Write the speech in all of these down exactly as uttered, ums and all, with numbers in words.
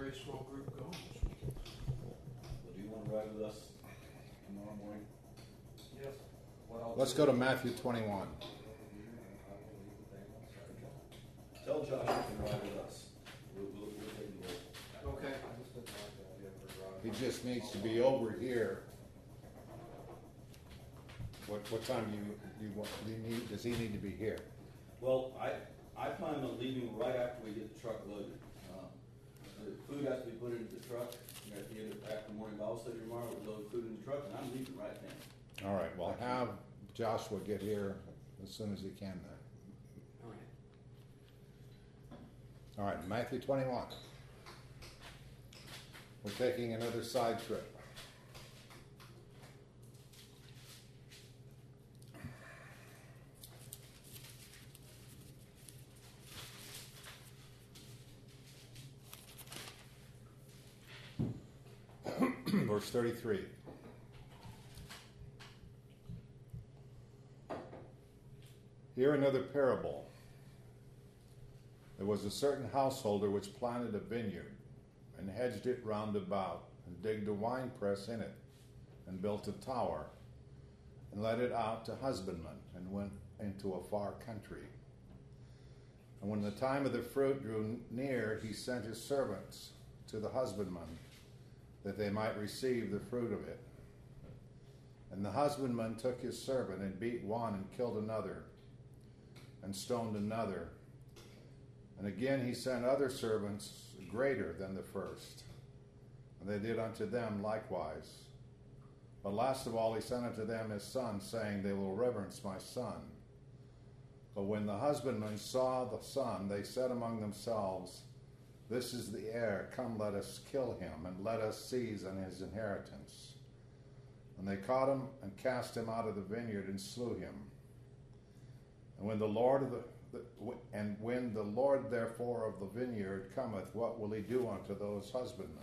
very small group going this weekend. Well, do you want to ride with us tomorrow morning? Yes. What I'll Let's do- go to Matthew twenty-one. Tell Josh you can ride with us. We'll, we'll, we'll take you over. Okay. He just needs to be over here. What what time do you do you want? Do you need? Does he need to be here? Well, I, I plan on leaving right after we get the truck loaded. Um, The food has to be put into the truck. You have to get it after morning Bible study tomorrow. We'll load food in the truck, and I'm leaving right now. All right. Well, have Joshua get here as soon as he can. Then. All right. All right. Matthew twenty-one. We're taking another side trip. Verse thirty-three. Hear another parable. There was a certain householder which planted a vineyard, and hedged it round about, and digged a winepress in it, and built a tower, and let it out to husbandmen, and went into a far country. And when the time of the fruit drew near, he sent his servants to the husbandmen, that they might receive the fruit of it. And the husbandman took his servant, and beat one, and killed another, and stoned another. And again he sent other servants greater than the first, and they did unto them likewise. But last of all he sent unto them his son, saying, They will reverence my son. But when the husbandmen saw the son, they said among themselves, This is the heir, come let us kill him, and let us seize on his inheritance. And they caught him, and cast him out of the vineyard, and slew him. And when the Lord of the, the and when the Lord therefore of the vineyard cometh, what will he do unto those husbandmen?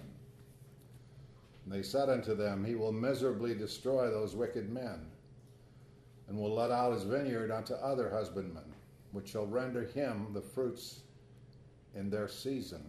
And they said unto them, He will miserably destroy those wicked men, and will let out his vineyard unto other husbandmen, which shall render him the fruits in their season.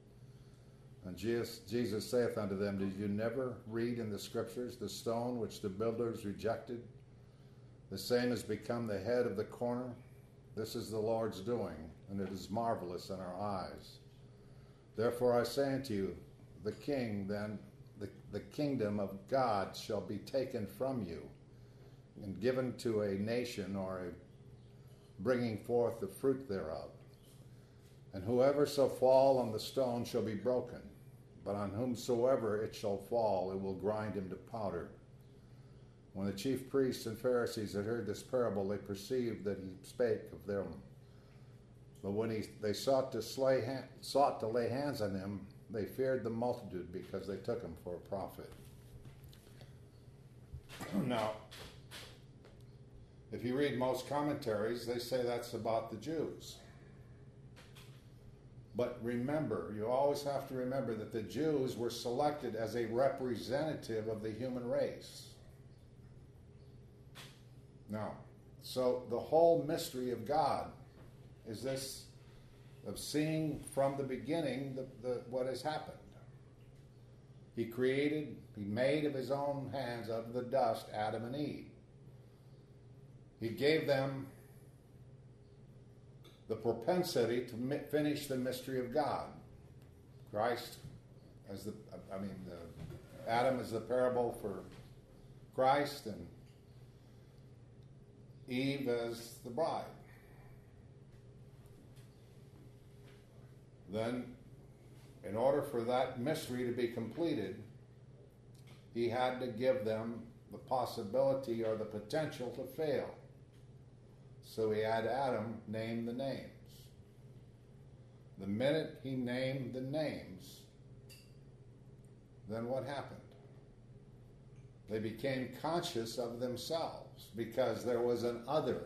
And Jesus, Jesus saith unto them, Did you never read in the Scriptures, the stone which the builders rejected, the same has become the head of the corner? This is the Lord's doing, and it is marvelous in our eyes. Therefore I say unto you, the king then, the, the kingdom of God shall be taken from you, and given to a nation, or a bringing forth the fruit thereof. And whoever shall fall on the stone shall be broken, but on whomsoever it shall fall, it will grind him to powder. When the chief priests and Pharisees had heard this parable, they perceived that he spake of them. But when he, they sought to slay, sought to lay hands on him, they feared the multitude, because they took him for a prophet. Now, if you read most commentaries, they say that's about the Jews. But remember, you always have to remember that the Jews were selected as a representative of the human race. Now, so the whole mystery of God is this, of seeing from the beginning the, the, what has happened. He created, he made of his own hands, out of the dust, Adam and Eve. He gave them the propensity to mi- finish the mystery of God. Christ, as the, I mean, the, Adam is the parable for Christ, and Eve as the bride. Then, in order for that mystery to be completed, he had to give them the possibility or the potential to fail. So he had Adam name the names. The minute he named the names, then what happened? They became conscious of themselves, because there was an other.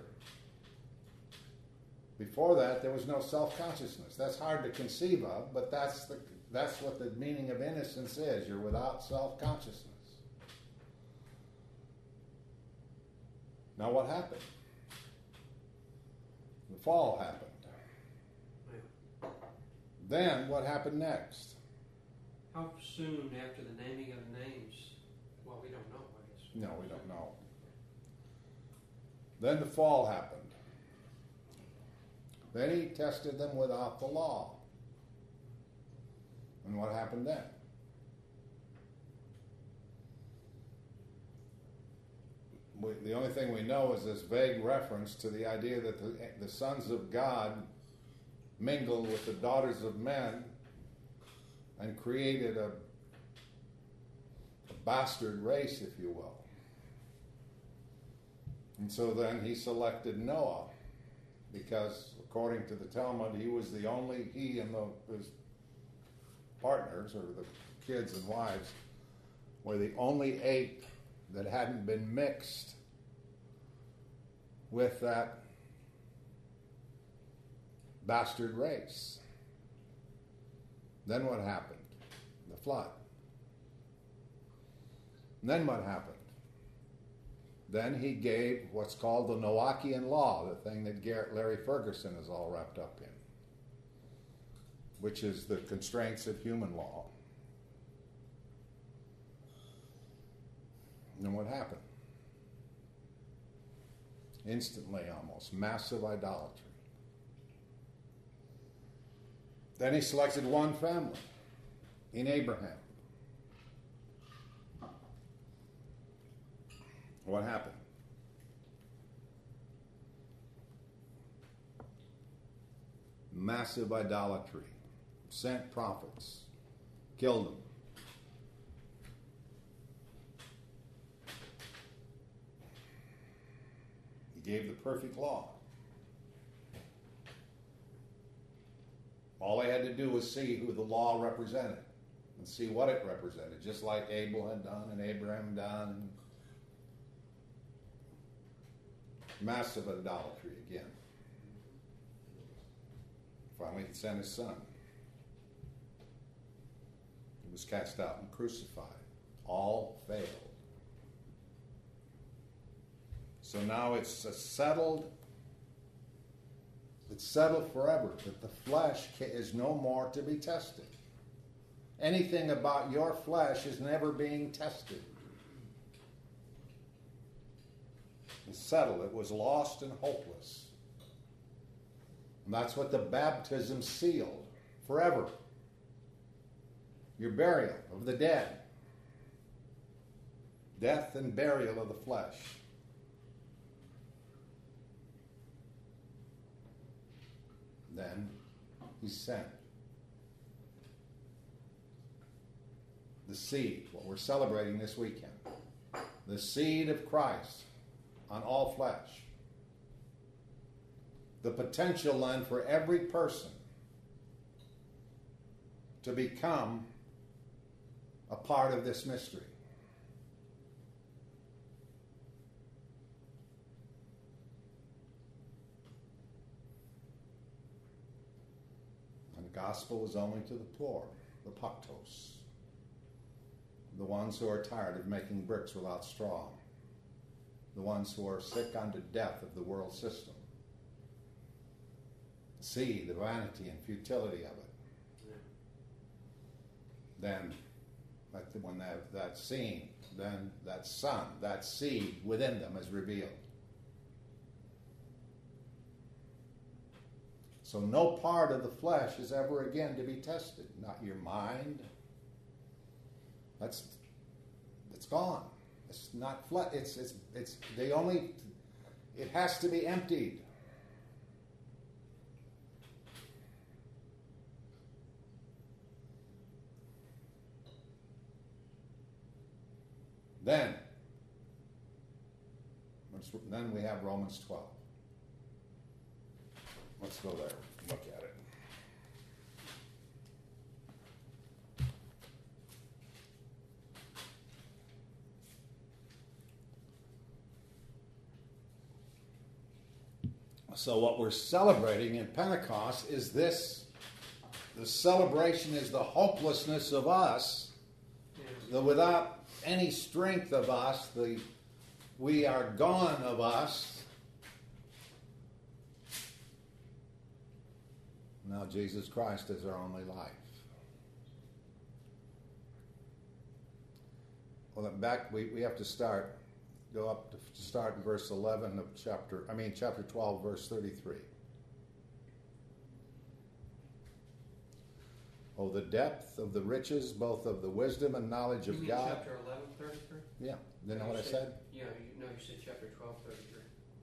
Before that, there was no self-consciousness. That's hard to conceive of, but that's the that's what the meaning of innocence is. You're without self-consciousness. Now what happened? The fall happened. Then what happened next? How soon after the naming of the names? Well, we don't know, I guess. No, we don't know. Then the fall happened. Then he tested them without the law. And what happened then? We, the only thing we know is this vague reference to the idea that the, the sons of God mingled with the daughters of men and created a, a bastard race, if you will. And so then he selected Noah because, according to the Talmud, he was the only, he and the, his partners, or the kids and wives, were the only eight that hadn't been mixed with that bastard race. Then what happened? The flood. And then what happened? Then he gave what's called the Noachian law, the thing that Garrett Larry Ferguson is all wrapped up in, which is the constraints of human law. And then what happened? Instantly, almost, massive idolatry. Then he selected one family in Abraham. What happened? Massive idolatry. Sent prophets. Killed them. He gave the perfect law. All they had to do was see who the law represented and see what it represented, just like Abel had done and Abraham had done. Massive idolatry again. Finally, he sent his son. He was cast out and crucified. All failed. So now it's a settled, it's settled forever that the flesh is no more to be tested. Anything about your flesh is never being tested. It's settled. It was lost and hopeless. And that's what the baptism sealed forever. Your burial of the dead. Death and burial of the flesh. Then he sent the seed, what we're celebrating this weekend, the seed of Christ on all flesh. The potential then for every person to become a part of this mystery. And the gospel is only to the poor, the paktos, the ones who are tired of making bricks without straw, the ones who are sick unto death of the world system. See the vanity and futility of it. Yeah. Then, when that, that seen, then that son, that seed within them is revealed. So no part of the flesh is ever again to be tested. Not your mind. That's, it's gone. It's not flesh. It's, it's, it's, they only, it has to be emptied. Then, then we have Romans twelve. Let's go there and look at it. So what we're celebrating in Pentecost is this. The celebration is the hopelessness of us, the without any strength of us, the we are gone of us. Now Jesus Christ is our only life. Well, back, we, we have to start, go up to start in verse eleven of chapter, I mean, chapter twelve, verse thirty-three. Oh, the depth of the riches, both of the wisdom and knowledge You of mean God. chapter eleven, thirty-three? Yeah, you know You what I said? Yeah, you, no, you said chapter twelve, thirty-three.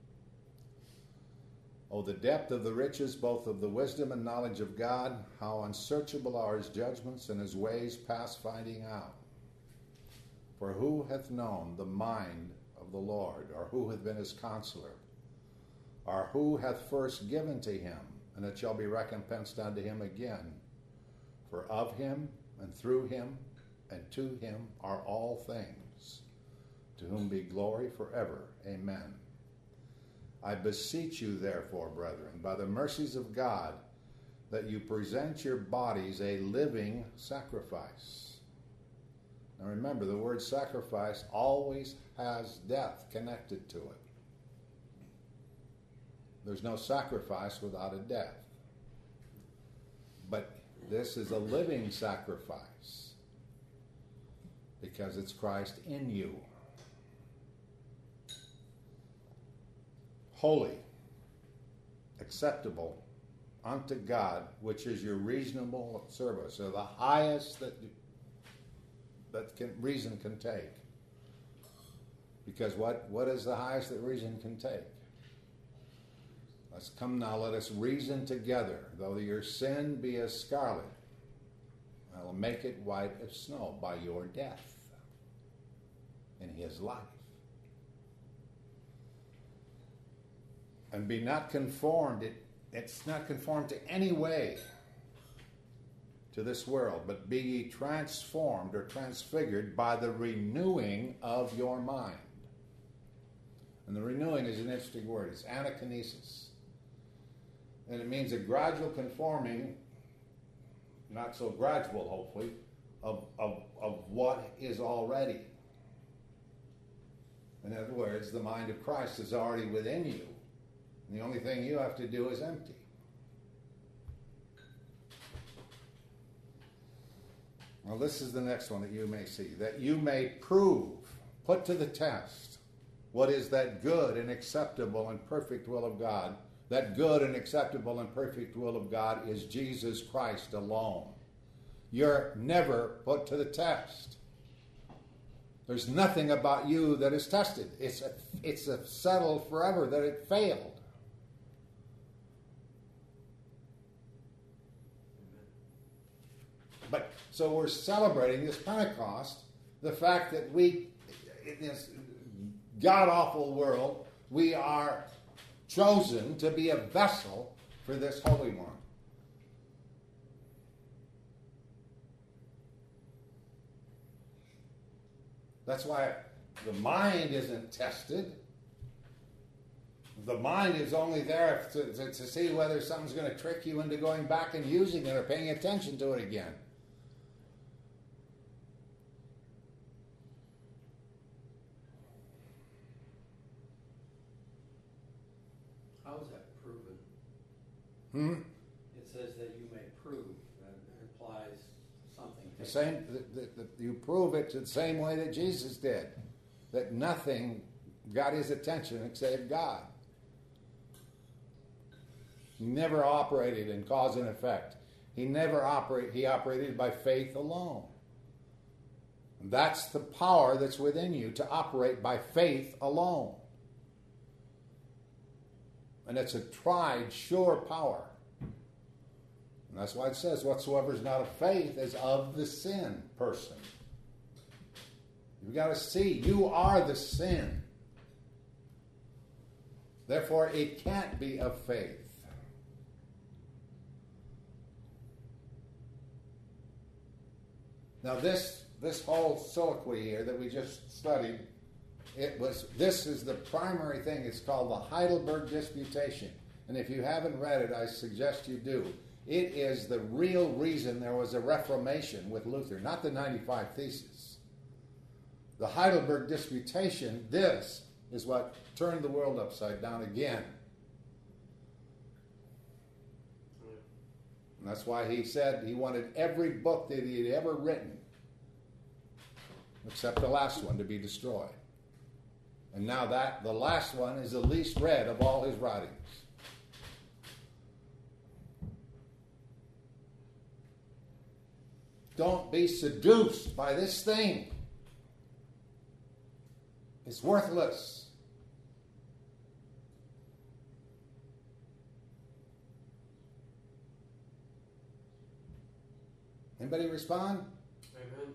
Oh, the depth of the riches, both of the wisdom and knowledge of God, how unsearchable are his judgments and his ways past finding out. For who hath known the mind of the Lord, or who hath been his counselor, or who hath first given to him, and it shall be recompensed unto him again? For of him, and through him, and to him are all things, to whom be glory forever. Amen. I beseech you, therefore, brethren, by the mercies of God, that you present your bodies a living sacrifice. Now remember, the word sacrifice always has death connected to it. There's no sacrifice without a death. But this is a living sacrifice because it's Christ in you. Holy, acceptable unto God, which is your reasonable service. So the highest that that can, reason can take. Because what, what is the highest that reason can take? Let's come now, let us reason together. Though your sin be as scarlet, I will make it white as snow by your death in his life. And be not conformed, it, it's not conformed to any way to this world, but be ye transformed or transfigured by the renewing of your mind. And the renewing is an interesting word. It's anakinesis. And it means a gradual conforming, not so gradual, hopefully, of, of, of what is already. In other words, the mind of Christ is already within you. And the only thing you have to do is empty. Well, this is the next one that you may see. That you may prove, put to the test, what is that good and acceptable and perfect will of God. That good and acceptable and perfect will of God is Jesus Christ alone. You're never put to the test. There's nothing about you that is tested. It's a, it's a settled forever that it failed. But so we're celebrating this Pentecost, the fact that we, in this god-awful world, we are chosen to be a vessel for this Holy One. That's why the mind isn't tested. The mind is only there to, to, to see whether something's going to trick you into going back and using it or paying attention to it again. How is that proven? Hmm? It says that you may prove. That implies something. The same, the, the, the, you prove it the same way that Jesus did. That nothing got his attention except God. He never operated in cause and effect. He never operate. He operated by faith alone. And that's the power that's within you to operate by faith alone. And it's a tried, sure power. And that's why it says, whatsoever is not of faith is of the sin person. You've got to see, you are the sin. Therefore, it can't be of faith. Now this, this whole soliloquy here that we just studied, it was, this is the primary thing. It's called the Heidelberg Disputation. And if you haven't read it, I suggest you do. It is the real reason there was a Reformation with Luther, not the ninety-five Theses. The Heidelberg Disputation, this is what turned the world upside down again. And that's why he said he wanted every book that he had ever written except the last one to be destroyed. And now that the last one is the least read of all his writings. Don't be seduced by this thing. It's worthless. Anybody respond? Amen.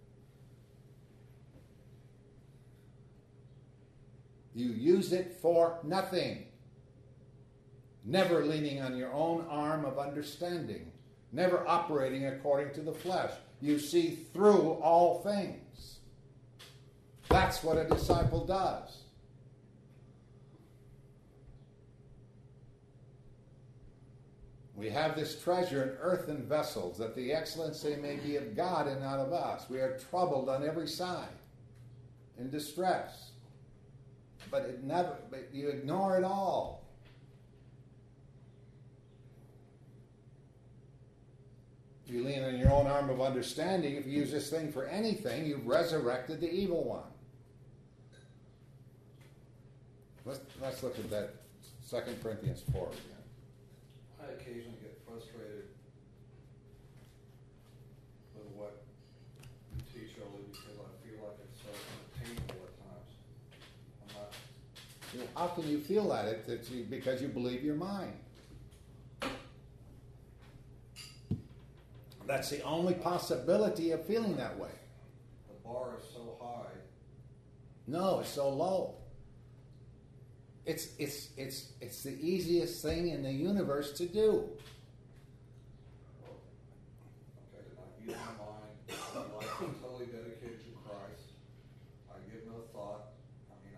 You use it for nothing. Never leaning on your own arm of understanding. Never operating according to the flesh. You see through all things. That's what a disciple does. We have this treasure in earthen vessels, that the excellency may be of God and not of us. We are troubled on every side, in distress. But it never, but you ignore it all. If you lean on your own arm of understanding, if you use this thing for anything, you've resurrected the evil one. Let's, let's look at that Second Corinthians four again. I occasionally get frustrated with what you teach, only because I feel like it's so painful at times. I'm not. You know, how can you feel that? It, it's you, because you believe your mind. That's the only possibility of feeling that way. The bar is so high. No, it's so low. It's it's it's it's the easiest thing in the universe to do. Okay, then I use my mind. My life is totally dedicated to Christ. I give no thought. I mean,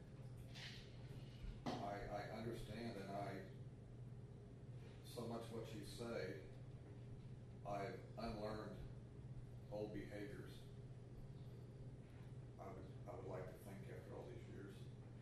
I I understand, and I so much what you say. I've unlearned old behaviors. I would I would like to think after all these years.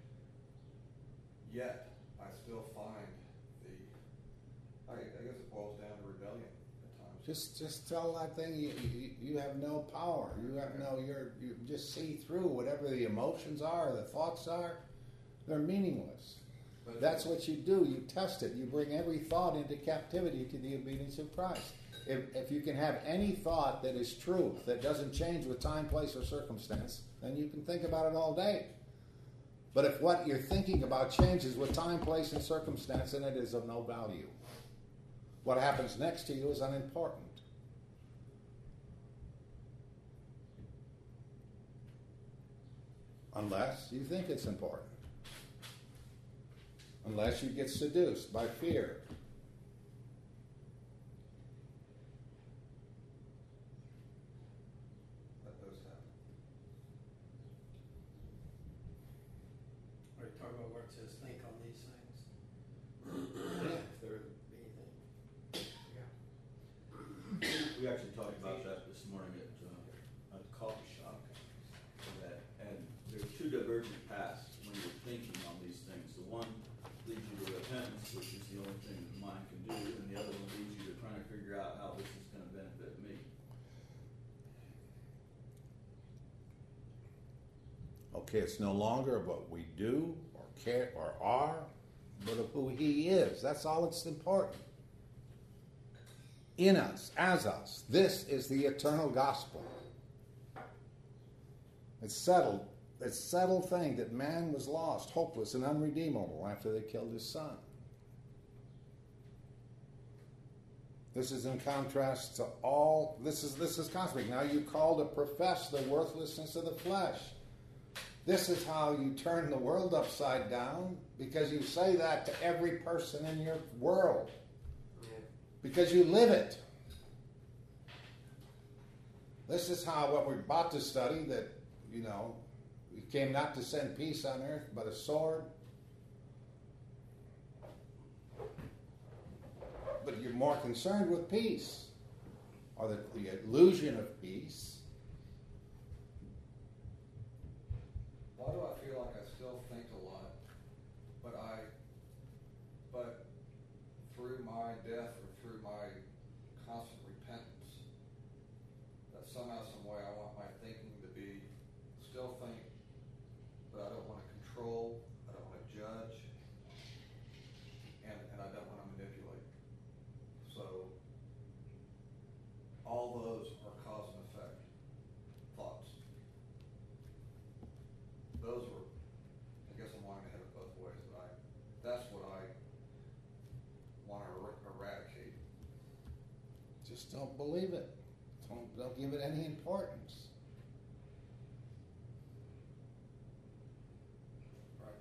Yet I still find the I, I guess it boils down to rebellion at times. Just just tell that thing you, you, you have no power. You have no you're you just see through whatever the emotions are, the thoughts are. They're meaningless. But That's what you do. You test it. You bring every thought into captivity to the obedience of Christ. If, if you can have any thought that is truth, that doesn't change with time, place, or circumstance, then you can think about it all day. But if what you're thinking about changes with time, place, and circumstance, then it is of no value. What happens next to you is unimportant. Unless you think it's important. Unless you get seduced by fear. that does happen. Are you talking about where it says think on these things? Yeah. If there be anything. Yeah. We actually talked about that this morning at, uh, at the coffee shop. That, and there's two divergent paths when you're thinking on these things. The one leads you to repentance, which is the only thing the mind can do, and the other one leads you to trying to figure out how this is going to benefit me. Okay, it's no longer of what we do or care or are, but of who He is. That's all that's important. In us, as us. This is the eternal gospel. It's settled. It's a settled thing that man was lost, hopeless, and unredeemable after they killed his son. This is in contrast to all. This is this is cosmic. Now you call to profess the worthlessness of the flesh. This is how you turn the world upside down, because you say that to every person in your world. Yeah. Because you live it. This is how what we're about to study, that, you know, we came not to send peace on earth, but a sword. But you're more concerned with peace, or the, the illusion of peace. Why do I feel like I still think a lot, but I, but through my death or through my constant repentance, that somehow, some way, I want my thinking to be still think, but I don't want to control, I don't want to judge, and, and I don't want to manipulate. So, all those are cause and effect thoughts. Those were, I guess I'm wanting to head it both ways, but I, that's what I want to er- eradicate. Just don't believe it. Don't, don't give it any importance. Right.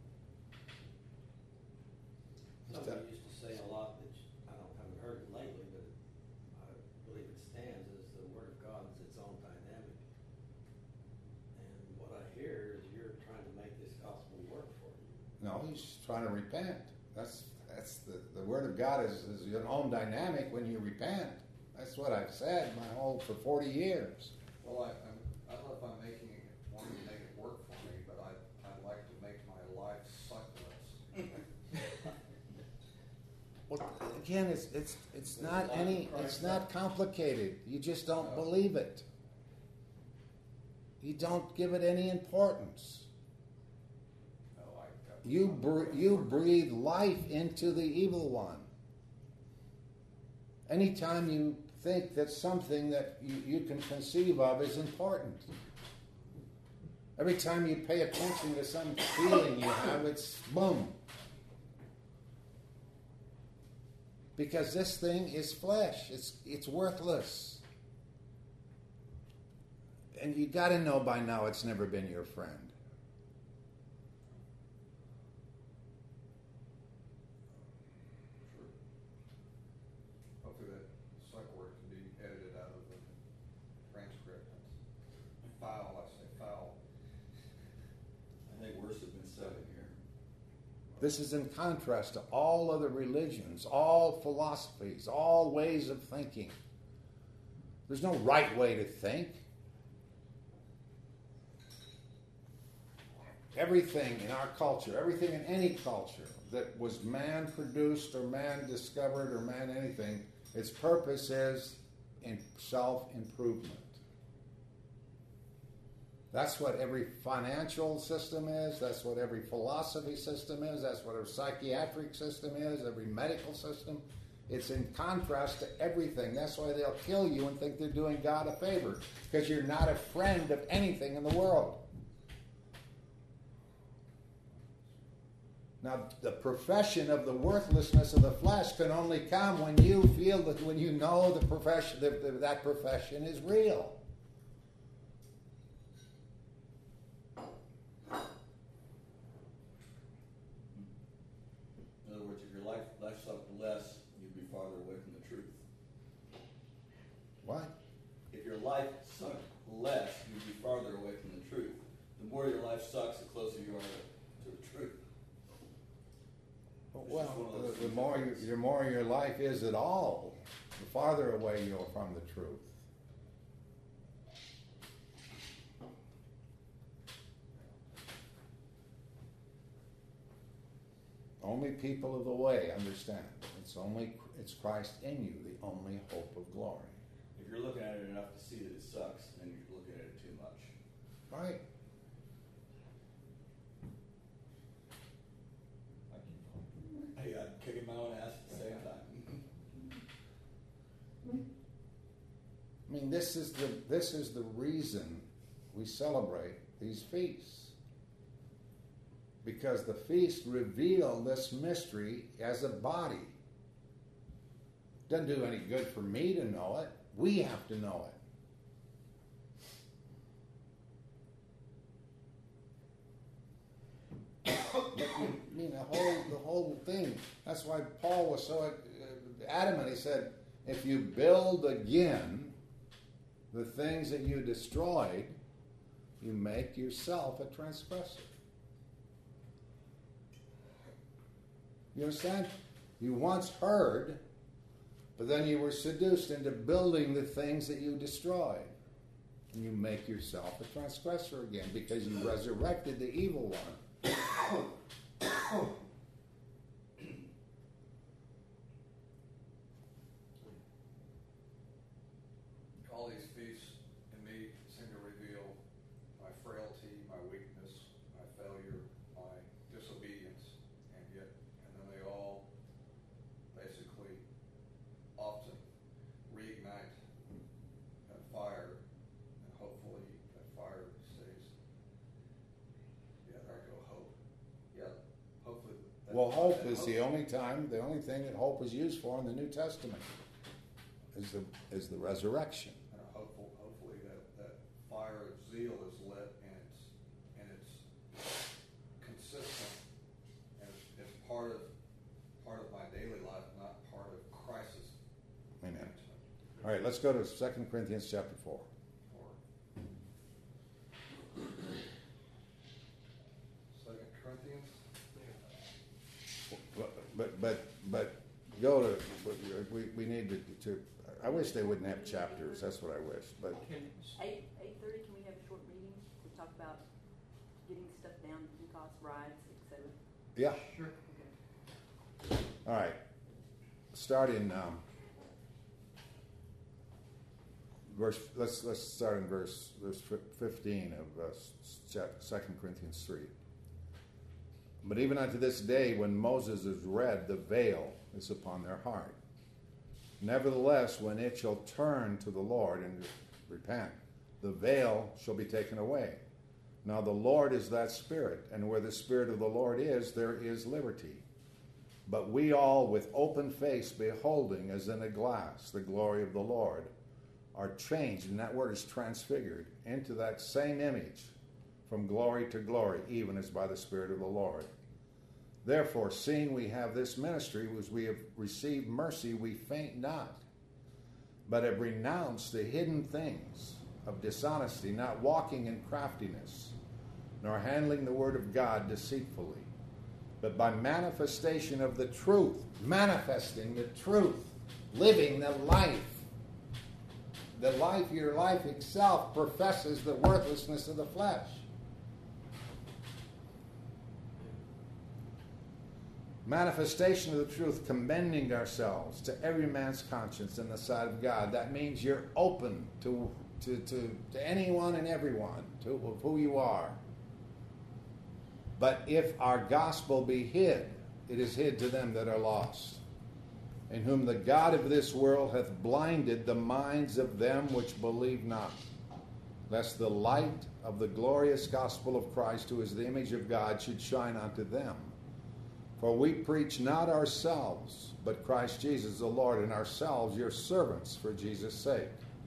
Somebody used to say a lot that I don't haven't heard it lately, but I believe it stands is the Word of God is its own dynamic. And what I hear is you're trying to make this gospel work for you. No, he's trying to repent. That's that's the, the Word of God is, is your own dynamic when you repent. That's what I've said my whole for forty years. Well, I, I'm, I don't know if I'm making it, wanting to make it work for me, but I, I'd like to make my life suck less. Well, again, it's it's it's There's not a lot any of Christ it's not complicated. You just don't No. believe it. You don't give it any importance. No, I got- You br- you breathe life into the evil one. Anytime you think that something that you, you can conceive of is important. Every time you pay attention to some feeling you have, it's boom. Because this thing is flesh. It's it's worthless. And you got to know by now it's never been your friend. True. Hopefully that suck word can be edited out of the transcript. That's foul, I say foul. I think worse have been said in here. This is in contrast to all other religions, all philosophies, all ways of thinking. There's no right way to think. Everything in our culture, everything in any culture that was man produced or man discovered or man anything, its purpose is in self-improvement. That's what every financial system is. That's what every philosophy system is. That's what every psychiatric system is, every medical system. It's in contrast to everything. That's why they'll kill you and think they're doing God a favor, because you're not a friend of anything in the world. Now, the profession of the worthlessness of the flesh can only come when you feel that, when you know the profession, that, that profession is real. In other words, if your life, life sucked less, you'd be farther away from the truth. What? If your life sucked less, you'd be farther away from the truth. The more your life sucks, the closer you are to, to the truth. It's just one Well, of those the, the things more that you, is- the more your life is at all, the farther away you are from the truth. Only people of the way understand. It's only it's Christ in you, the only hope of glory. If you're looking at it enough to see that it sucks, then you're looking at it too much. Right? Hey, I'm kicking my own ass at the same time. I mean, this is the this is the reason we celebrate these feasts. Because the feast reveal this mystery as a body. Doesn't do any good for me to know it. We have to know it. I mean, the whole the whole thing. That's why Paul was so adamant. He said, "If you build again the things that you destroyed, you make yourself a transgressor." You understand? You once heard, but then you were seduced into building the things that you destroyed. And you make yourself a transgressor again because you resurrected the evil one. All these feasts in me seem to reveal my frailty So hope is the only time, the only thing that hope is used for in the New Testament is the is the resurrection. And hopeful, hopefully that, that fire of zeal is lit and it's and it's consistent and it's, it's part of part of my daily life, not part of crisis Amen. management. All right, let's go to Second Corinthians chapter four. Or Second Corinthians. But but but, but go to we, we need to, to. I wish they wouldn't have chapters. That's what I wish. But Can, Eight, eight thirty, can we have a short meeting to talk about getting stuff down, food costs, rides, et cetera? yeah, sure. Okay. all right. Start in um, verse. Let's let's start in verse verse fifteen of uh, Second Corinthians three. But even unto this day, when Moses is read, the veil is upon their heart. Nevertheless, when it shall turn to the Lord and repent, the veil shall be taken away. Now the Lord is that Spirit, and where the Spirit of the Lord is, there is liberty. But we all, with open face, beholding as in a glass the glory of the Lord, are changed, and that word is transfigured, into that same image, from glory to glory, even as by the Spirit of the Lord. Therefore, seeing we have this ministry, as we have received mercy, we faint not, but have renounced the hidden things of dishonesty, not walking in craftiness, nor handling the word of God deceitfully, but by manifestation of the truth, manifesting the truth, living the life. The life, your life itself, professes the worthlessness of the flesh. Manifestation of the truth, commending ourselves to every man's conscience in the sight of God. That means you're open to to, to, to anyone and everyone, to of who you are. But if our gospel be hid, it is hid to them that are lost, in whom the God of this world hath blinded the minds of them which believe not, lest the light of the glorious gospel of Christ, who is the image of God, should shine unto them. For we preach not ourselves, but Christ Jesus the Lord, and ourselves your servants for Jesus' sake.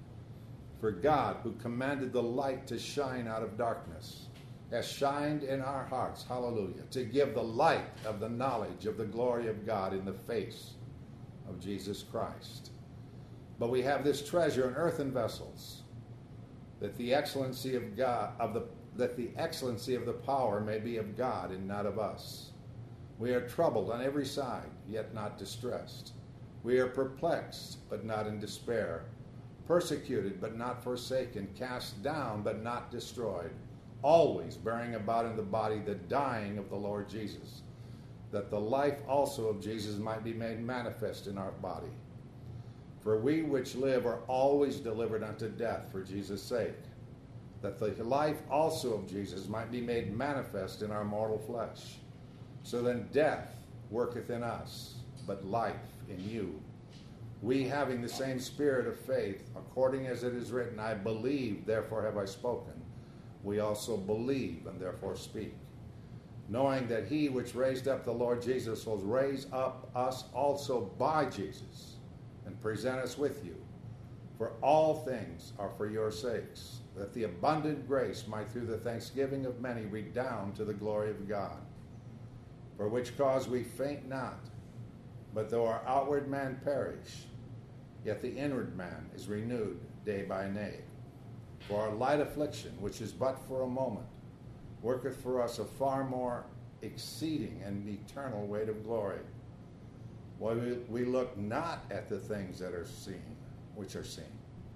For God, who commanded the light to shine out of darkness, has shined in our hearts, hallelujah, to give the light of the knowledge of the glory of God in the face of Jesus Christ. But we have this treasure in earthen vessels, that the excellency of God of the that the excellency of the power may be of God and not of us. We are troubled on every side, yet not distressed. We are perplexed, but not in despair. Persecuted, but not forsaken. Cast down, but not destroyed. Always bearing about in the body the dying of the Lord Jesus, that the life also of Jesus might be made manifest in our body. For we which live are always delivered unto death for Jesus' sake, that the life also of Jesus might be made manifest in our mortal flesh. So then death worketh in us, but life in you. We, having the same spirit of faith, according as it is written, I believe, therefore have I spoken. We also believe, and therefore speak, knowing that he which raised up the Lord Jesus will raise up us also by Jesus, and present us with you. For all things are for your sakes, that the abundant grace might through the thanksgiving of many redound to the glory of God. For which cause we faint not, but though our outward man perish, yet the inward man is renewed day by day. For our light affliction, which is but for a moment, worketh for us a far more exceeding and eternal weight of glory. Why we, we look not at the things that are seen, which are seen,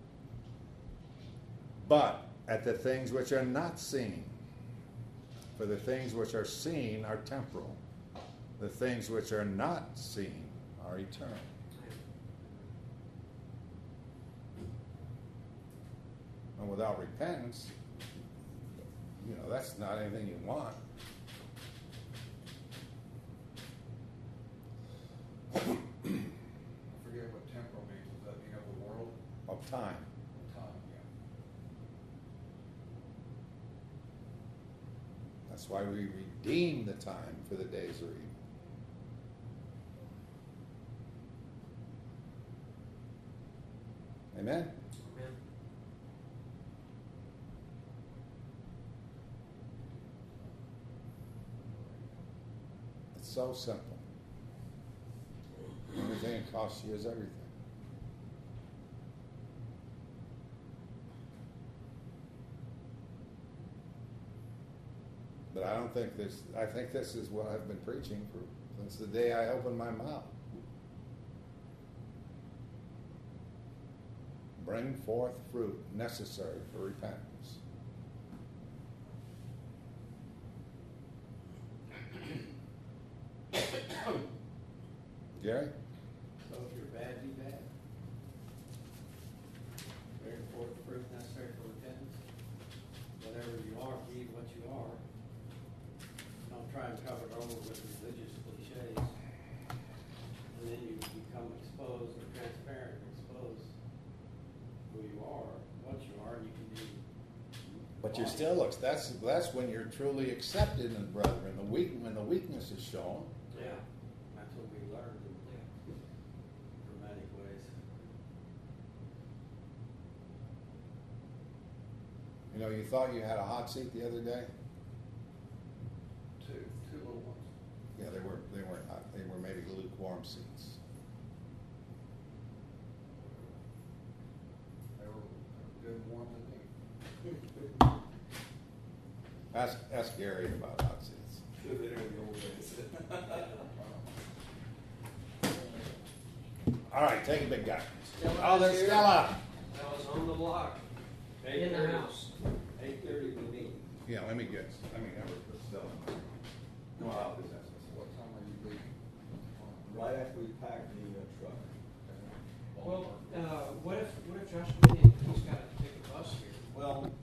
but at the things which are not seen. For the things which are seen are temporal. The things which are not seen are eternal. And without repentance, you know, that's not anything you want. I forget what temporal means. Does that mean of the world? Of time. Time, yeah. That's why we redeem the time, for the days are evil. Amen? Amen. It's so simple. The only thing it costs you is everything. But I don't think this, I think this is what I've been preaching for since the day I opened my mouth. Bring forth fruit necessary for repentance. Gary? So if you're bad, be bad. Bring forth the fruit necessary for repentance. Whatever you are, be what you are. Don't try and cover it over with religious cliches. And then you become exposed or transparent, expose who you are, what you are, and you can be. But you're still looks. That's that's when you're truly accepted in the brethren. The weak when the weakness is shown. Yeah. That's what we learned in Yeah. dramatic ways. You know, you thought you had a hot seat the other day. Two, two little ones. Yeah, they were they weren't hot. They were maybe lukewarm seats. They were good and warm than me. Ask ask Gary about hot seats. Should have been there in the old days. All right, take a big guy. Stella Oh, there's is here. Stella. That was on the block, in the house. Eight thirty we meet. Yeah, let me get. Let me have her put Stella. No, I'll do that. What time are you leaving? Right after we pack the uh, truck. Well, uh, what if, what if Josh, Minnick, he's gotta take a bus here? Well,